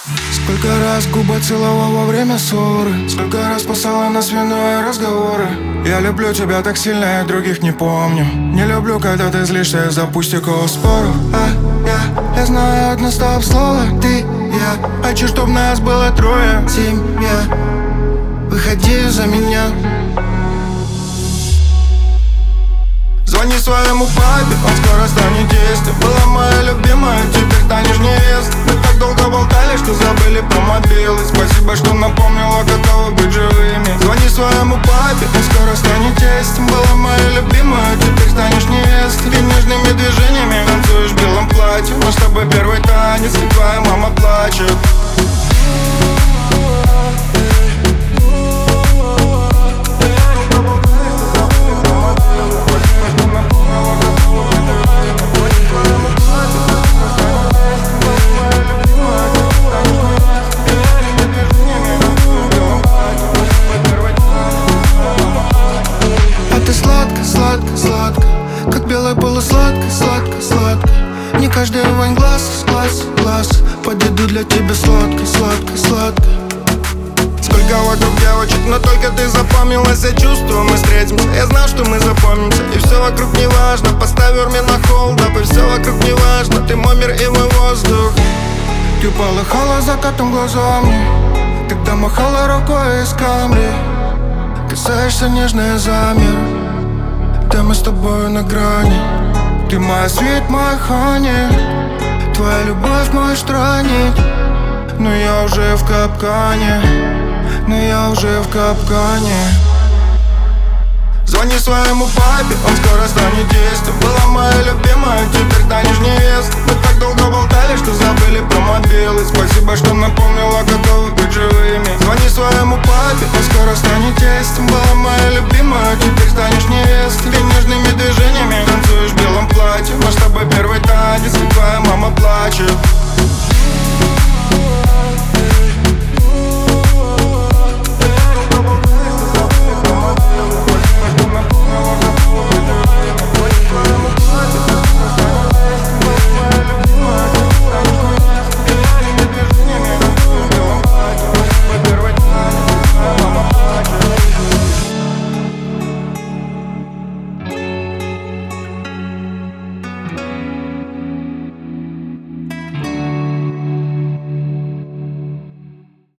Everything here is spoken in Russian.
Сколько раз губы целовал во время ссоры, сколько раз спасала нас вино и разговоры. Я люблю тебя так сильно, я других не помню. Не люблю, когда ты злишься из-за пустяков споров. Я знаю одно стоп-слово, ты, я. Хочу, чтоб нас было трое, семья. Выходи за меня. Звони своему папе, он скоро станет тестем. Была моя любимая, теперь станешь невестой. Мы так долго болтали, что забыли про мобилы. Спасибо, что напомнила, готовы быть живыми. Звони своему папе, он скоро станет тестем. Была моя любимая, теперь станешь невестой. Ты нежными движениями танцуешь в белом платье. Мы с тобой первый танец, и твоя мама плачет. Сладко, как белая полусладко, сладко. Не каждый вонь глаз, подойду для тебя сладко. Сколько вокруг девочек, но только ты запомнилась. Я чувствую, мы встретимся, я знал, что мы запомнимся. И все вокруг не важно, поставь меня на холд. И все вокруг не важно, ты мой мир и мой воздух. Ты полыхала закатом глазами, когда махала рукой из камри. Касаешься нежно, замер. Да мы с тобой на грани. Ты моя свет, моя хани. Твоя любовь мой странник. Но я уже в капкане. Звони своему папе, он скоро станет тестем. Была моя любимая, теперь станешь невестой. Мы так долго болтали, что забыли про мобилы. Спасибо, что напомнила, готовы быть живыми. Звони своему папе, он скоро станет тестем. Была моя любимая, теперь станешь невестой. Ты нежными движениями танцуешь в белом платье. Мы с тобой первый танец, и твоя мама плачет.